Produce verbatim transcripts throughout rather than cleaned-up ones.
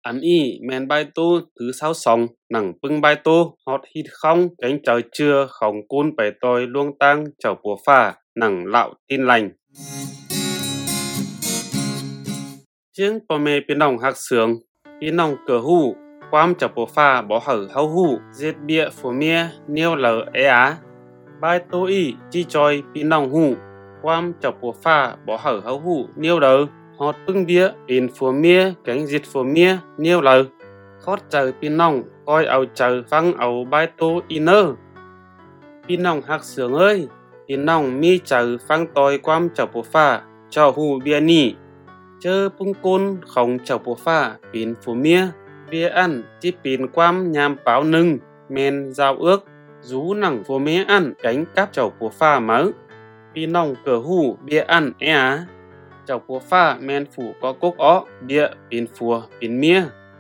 Ăn y men bài tu thứ sáu sòng nặng bưng bài tu hót hít không cánh trời trưa khổng cun bày tôi luông tăng chầu bùa pha nặng lạo tin lành. Chiếng bò mê biến đồng hạc sướng biến đồng cửa hù quam chầu bùa pha bỏ hở hâu hù giết bịa phổ mía niêu lờ ế á bài tu y chi choi biến đồng hù quam chầu bùa pha bỏ hở hâu hù niêu lờ hót bưng bia in phùa mía cánh diệt phùa mía niêu lờ khót chờ pin nong coi ầu chờ văng ầu bài tô inner pin nong hạc sướng ơi pin nong mi chờ văng tôi quam chầu bùa pha cho hù bia nì chơ bung côn không chầu bùa pha pin phùa mía bia ăn chỉ pin quam nhàm báo nưng men giao ước rú nặng phùa mía ăn cánh cáp chầu bùa pha mớ pin nong cửa hù bia ăn é á chầu bùa pha men phủ có cốc ó bia pin phùa pin mía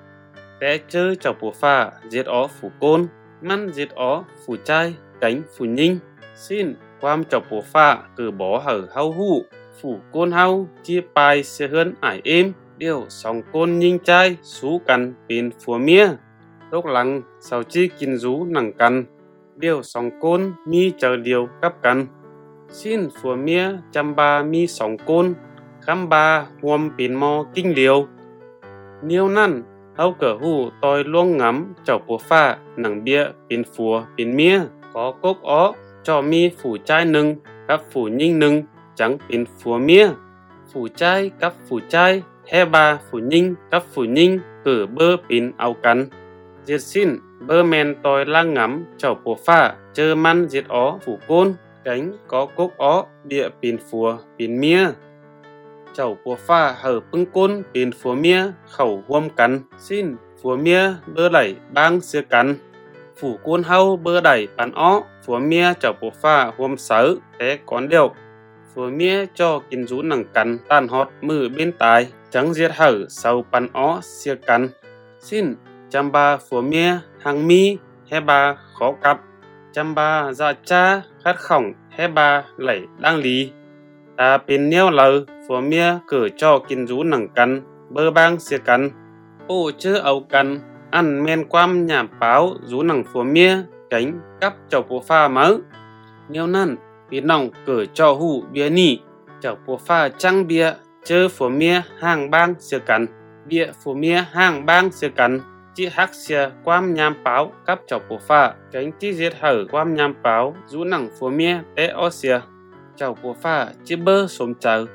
té chơi chầu bùa pha giết ó phủ côn măn giết ó phủ trai cánh phủ nhinh xin quam chầu bùa pha cử bó hở hau hụ phủ côn hau chia bài xe hơn ải êm điều sòng côn nhinh trai xú cằn pin phùa mía đốc lăng sau chi kín rú nặng cằn điều sòng côn mi chờ điều cắp cằn xin phùa mía chăm ba mi sòng côn khám ba huom pin mò kinh liều niêu năn hau cờ hù tôi luông ngắm chầu bùa pha nặng bia pin phùa pin mía có cốc ó cho mi phủ trai nưng cắp phủ nhinh nưng chẳng pin phùa mía phủ trai cắp phủ trai he ba phủ nhinh cắp phủ nhinh cử bơ pin ao cắn diệt xin bơ men tôi lang ngắm chầu bùa pha chơ man diệt ó phủ côn cánh có cốc ó địa pin phùa pin mía chầu bùa pha hở bưng côn pin phùa mía khẩu huom cắn xin phùa mía bơ đẩy bang xưa cắn phủ côn hau bơ đẩy bàn ó phùa mía chầu bùa pha huom sớ té con điều phùa mía cho kín rú nặng cắn tàn hót mừ bên tài trắng diệt hở sau bàn ó xưa cắn xin chăm ba phùa mía hàng mi he ba khó cắt chăm ba dạ cha khát khỏng he ba lẩy đang lý ta pin neo lờ phùa mía cử cho kín rú nặng cắn bơ bang xia cắn ô chớ ấu cắn ăn men quam nhảm báo rú nặng phùa mía cánh cắp chầu bùa pha mớ neo năn pin nòng cử cho hù bia nỉ chầu bùa pha trăng bia chơ phùa mía hàng bang xia cắn bia phùa mía hàng bang xia cắn chỉ hắc xia quam nhảm báo cắp chầu bùa pha cánh chỉ giết hở quam nhảm báo rú nặng phùa mía té ó xia chầu bùa pha chỉ bơ xôm chờ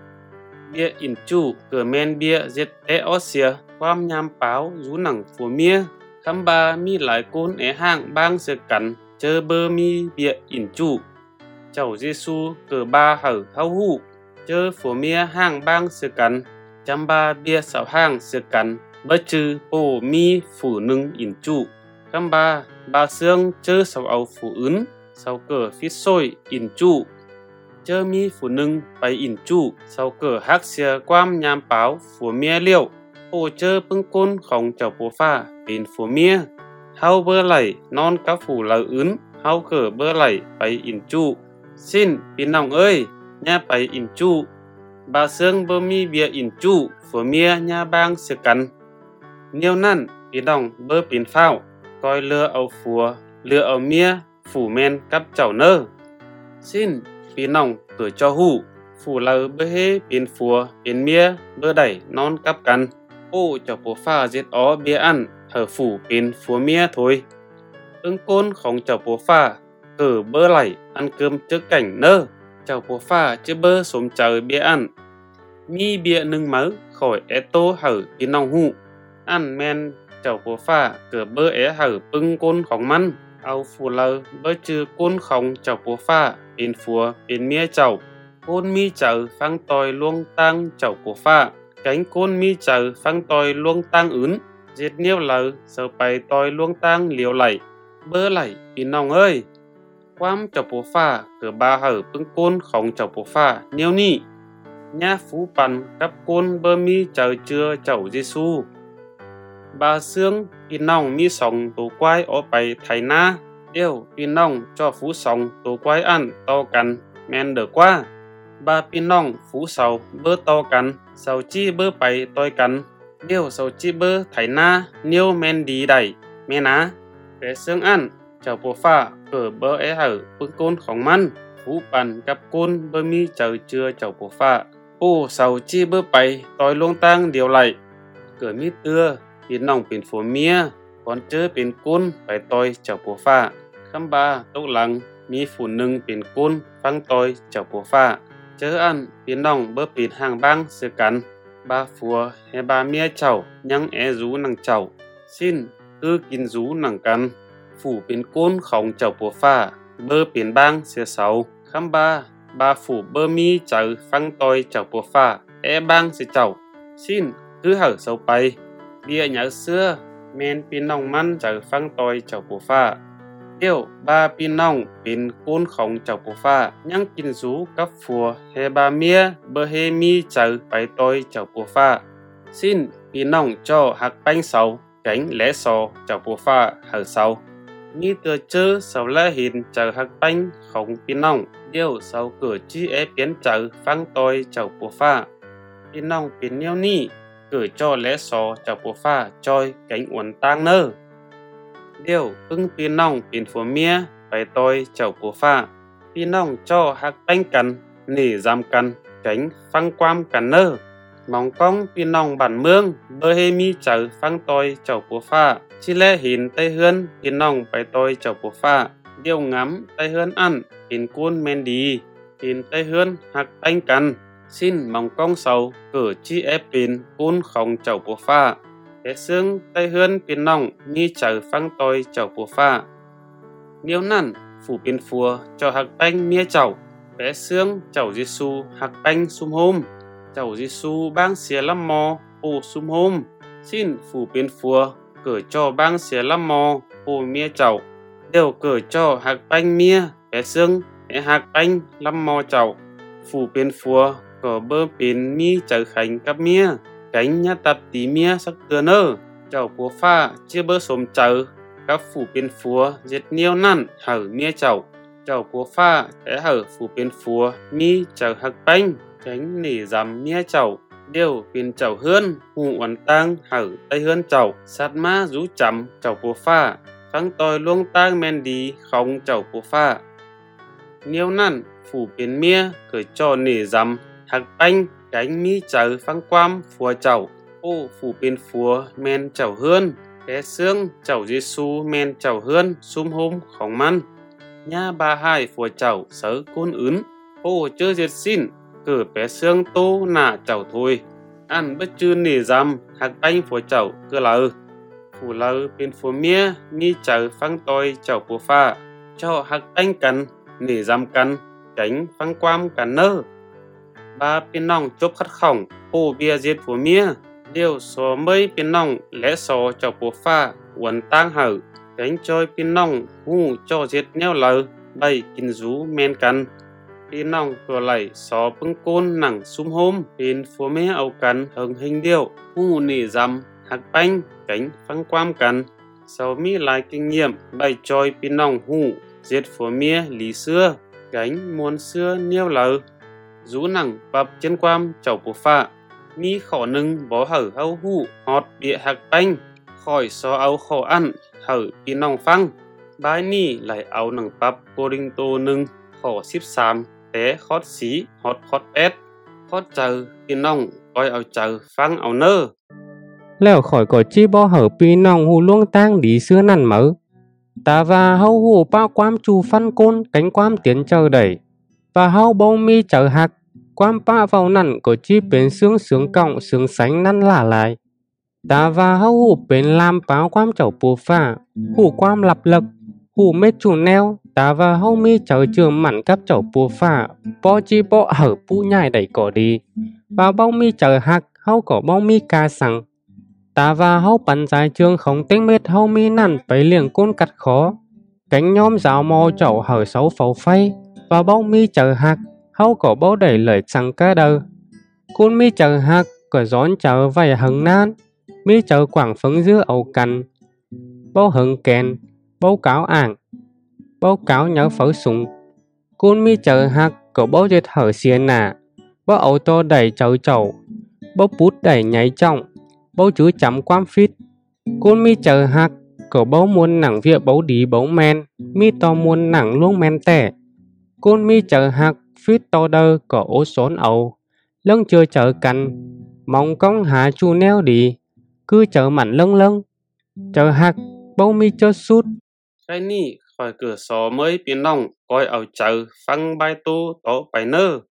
bia in chu cửa men bia giết té ó xia quam nham báo rú nặng phùa mía khám ba mi lại côn é hang bang xia cắn chơ bơ mi bia in chu chầu Giêsu cửa ba hở hau hụ chơ phùa mía hang bang xia cắn chăm ba bia sảo hang xia cắn bơ chư bồ mi phủ nưng in chu khám ba ba xương chơ sảo ấu phủ ướn sau cửa phít sôi in chu chơ mi phủ nưng bay in chu sau cửa hắc xia quam nham báo phùa mía liệu ô chơ bưng côn khổng chầu bùa pha pin phùa mía hau bơ lẩy non cá phủ lờ ướn hau cửa bơ lẩy bay in chu xin pin nòng ơi nha bay in chu bà xương bơ mi bia in chu phùa mía nha bang xia cắn niêu năn pin nòng bơ pin phao coi lừa ầu phùa lừa ầu mía phủ men cắp chầu nơ xin pin nòng cử cho hù phủ lờ bơ hê pin phùa pin mía bơ đẩy non cắp cắn ô chầu bùa pha giết ó bia ăn hở phủ pin phùa mía thôi ưng côn không chầu bùa pha cử bơ lẩy ăn cơm trước cảnh nơ chầu bùa pha chứ bơ xôm chờ bia ăn mi bia nưng mớ khỏi é tô hở pin nòng hụ ăn men chầu bùa pha cử bơ é hở bưng côn khổng măn ao phù lờ bơ chư côn khổng chầu bùa pha pin phùa pin mía chầu côn mi chờ phang tòi luông tăng chầu bùa pha cánh côn mi chờ phang tòi luông tăng ướn giết niêu lờ sợ bày tòi luông tăng liều lẩy bơ lẩy pin nòng ơi quam chầu bùa pha cửa ba hở bưng côn khổng chầu bùa pha niêu nị nha phú bàn cắp côn bơ mi chờ chưa chầu Giêsu ba xương pin nòng mi sòng tổ quái ó bày thầy na yêu pin nòng cho phú sòng tổ quái ăn to cằn men đỡ qua ba pin nòng phú sầu bơ to cằn sầu chi bơ bày toi cằn điều sầu chi bơ thải na niêu men đi đẩy men á bé xương ăn chào bố pha ở bơ é hở bưng cônของมันผู้ปั่นกับกุนบะมีเจอเจือเจ้าปัวฟ้าผู้เสาจี้เบอไปต่อยลงตั้งเดียวไหลเกิดมีเตือพี่น้องเป็นผัวเมียก่อนเจอเป็นกุนไปต่อยเจ้าปัวฟ้าคำบาตกหลังมีฝุ่นหนึ่งเป็นกุนฟังต่อยเจ้าปัวฟ้าเจออันพี่น้องเบอปิดห่างบ้างเสือกันบาฟัวเฮบาเมียเจ้ายังแอรูนังเจ้าสิ้นคือกินรูนังกันฝูเป็นกุนของเจ้าปัวฟ้าเบอเปลี่ยนบ้างเสียเสาคำบาบาฝูเบอมีเจอฟังต่อยเจ้าปัวฟ้าแอบ้างเสียเจ้าสิ้นคือเหอเสาไปเบียเหยาเสื้อแมนพี่น้องมันเจอฟังต่อยเจ้าปัวฟ้าเดี๋ยวบาพี่น้องเป็นกุนของเจ้าปัวฟ้ายังกินรูกับฝัวเฮบาเมียเบอเฮมีเจอไปต่อยเจ้าปัวฟ้าสิ้นพี่น้องจ่อหักแป้งเสาแข็งและซอเจ้าปัวฟ้าเหอเสามีตัวเจอเสาและหินเจอหักแป้งของพี่น้องเดี๋ยวเสาเกิดจีเอเปลี่ยนเจอฟังต่อยเจ้าปัวฟ้าพี่น้องเป็นเนี้ยนี่เกิดจ่อและซอเจ้าปัวฟ้าจอยแข็งอ้วนต่างเนอเดี๋ยวพึ่งพี่น้องเป็นผัวเมียไปต่อยเจ้าปัวฟ้าพี่น้องจ่อหักแป้งกันหนีจำกันแข็งฟังความกันเนอมองกล้องพี่น้องบ้านเมืองเบอเฮมีเจอฟังต่อยเจ้าปัวฟ้าชิแลหินใต้เฮือนพี่น้องไปต่อยเจ้าปัวฟ้าเดี่ยวงำใต้เฮือนอันเป็นกุนแมนดีหินใต้เฮือนหักแป้งกันสิ้นมองกล้องเสาเกิดจีเอเป็นกุนของเจ้าปัวฟ้าแต่ซึ่งใต้เฮือนพี่น้องมีเจอฟังต่อยเจ้าปัวฟ้าเดี๋ยวนั้นฝูเป็นฟัวเจ้าหักแป้งเมียเจ้าแต่ซึ่งเจ้าเยซูหักแป้งซุมโฮมเจ้าเยซูบ้างเสียลำมอปูซุมโฮมสิ้นฝูเป็นฟัวเกิดจ่อบ้างเสียลำมอปูเมียเจ้าเดี๋ยวเกิดจ่อหักแป้งเมียแต่ซึ่งไอหักแป้งลำมอเจ้าฝูเป็นฟัวก็เบอเป็นมีเจอแข่งกับเมียแข่งยาตับตีเมียสักเตือนเนอเจ้าปัวฟ้าเชื่อเบอสมเจอกับฝูเป็นฟัวเจ็ดเนียวนั่นเหอเมียเจ้าเจ้าปัวฟ้าแต่เหอฝูเป็นฟัวมีเจอหักแป้งแข่งหนีจำเมียเจ้าเดี๋ยวเป็นเจ้าเฮือนหูอ่อนตังเหอใต้เฮือนเจ้าสัตว์มารู้จำเจ้าปัวฟ้าฟังต่อยลวงตังแมนดีของเจ้าปัวฟ้าเนียวนั่นฝูเป็นเมียเกิดจ่อหนีจำหักแป้งแข่งมีเจอฟังความฟัวเจ้าโอ้ฝูเป็นฟัวแมนเจ้าเฮือนแต่เสื่องเจ้าเยซูแมนเจ้าเฮือนซุมโฮมของมันย่าบาให้ฟัวเจ้าเสือคนอื่นโอ้เจอเจ็ดสิ้นเกิดแปเสื่องโตหน้าเจ้าถวยอันบ่จืนหนีจำหักแป้งฟัวเจ้าก็เลอผู้เลอเป็นฟัวเมียมีเจอฟังต่อยเจ้าปัวฟ้าเจ้าหักแป้งกันหนีจำกันแข่งฟังความกันเนอบาเป็นน้องจบคัดข้องโอ้เบียเจ็ดผัวเมียเดี๋ยวสอเมยเป็นน้องและสอเจ้าปัวฟ้าวันตั้งเหอแข่งจอยเป็นน้องหูจ่อเจ็ดแนวเลอใบกินรูแมนกันพี่น้องตัวไหลสอปึงโกนหนังซุมโฮมเป็นผัวเมียเอากันเฮิงเฮงเดียวหูหนีจำหักแป้งแข่งฟังความกันเสามีหลายkinh nghiệmใบจอยพี่น้องหูเจ็ดผัวเมียหลีเสื้อแข่งมวนเสื้อเนียวเลอรูหนังปรับเจนความเจ้าปัวฟ้ามีข้อหนึ่งบ่เหอเฮาฮู้ฮอดเบียหักแป้งคอยซอเอาข้ออันเหอพี่น้องฟังบายนี้ไหลเอาหนังปรับโกริงโตหนึ่งข้อสิบสามแต่คอดสีฮอดคอดแปดคอดเจอพี่น้องคอยเอาเจอฟังเอาเนอแล้วข่อยก็จี้บ่เหอพี่น้องฮู้ล่วงตั้งดีเสื้อนั่นเหมอแต่ว่าเฮาฮู้ป้าความจูฟันก้นcảnhความเตียนเจอได้và hao bông mi chở hạt quan pa vào nặn của chi bên sướng sướng cộng sướng sánh năn lả lại ta và hao hủ bên làm báo quan chậu bùa pha hủ quan lập lực hủ mết chủ neo ta và hao mi chở trường mặn cấp chậu bùa pha bo chi bo hở pu nhai đẩy cỏ đi và bông mi chở hạt hao có bông mi ca sẵn ta và hao bắn dài trường không tính mết hao mi nặn phải liền côn cắt khó cánh nhóm giáo mò chậu hở xấu phẩu phay và bông mi chờ hạt hao có bao đầy lời chẳng cả đời côn mi chờ hạt có gión chờ vài hằng nan mi chờ quảng phấn giữa ẩu cành bao hừng kèn bao cáo ảng bao cáo nhớ phở súng côn mi chờ hạt có bao dệt hở xiên nà bao ẩu to đầy chậu chậu bao bút đầy nháy trọng bố chữ chấm quam phít côn mi chờ hạc cậu bố muốn nặng việc bố đi bố men mi to muốn nặng luôn men tẻ côn mi chờ hạc phít to đơ có ố xốn ầu lưng chưa chờ cằn mong công hạ chu neo đi cứ chờ mặn lưng lưng chờ hạc bố mi cho sút cái ni khỏi cửa sổ mới biến nòng coi ở chờ phăng bài tu tổ bài nơ